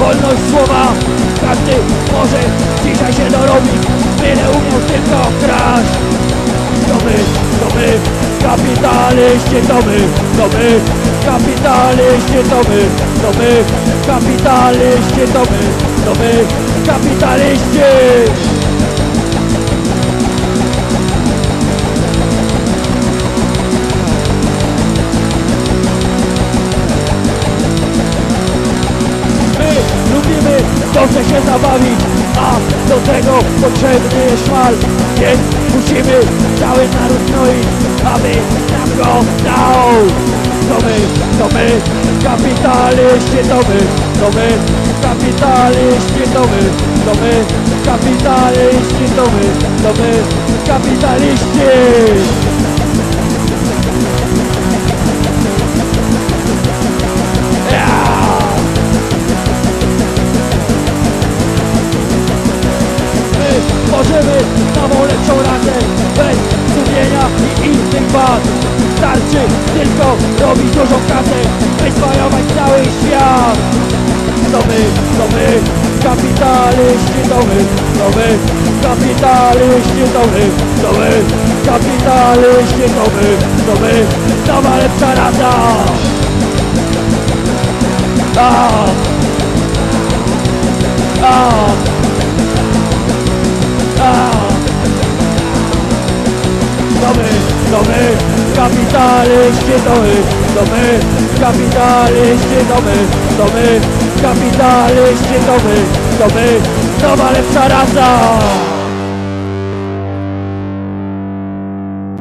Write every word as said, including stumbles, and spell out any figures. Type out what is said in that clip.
wolność słowa. Każdy może dzisiaj się dorobić, byle umiał tylko kraść. To my, to my, kapitaliści, to my, to my, kapitaliści, to my, to my, kapitaliści, to my, to my, kapitaliści. Lubimy dobrze się zabawić, a do tego potrzebny jest szmal, więc musimy cały naród znoić, aby nam go dał. To my, to my, kapitaliści, to my, to my, kapitaliści, to my, to my, kapitaliści, to my, to my, kapitaliści. Możemy nową lepszą rasę, bez sumienia i innych wad. Starczy tylko robić dużą kasę, by zwojować cały świat. To my, to my, kapitaliści, to my, to my, kapitaliści, to my, to my, kapitaliści, to my, to my, nowa lepsza rasa. A, a. To my, to my, kapitaliści, to my, to my, kapitaliści, to my, to my, kapitaliści, to my, to my, nowa lepsza rasa.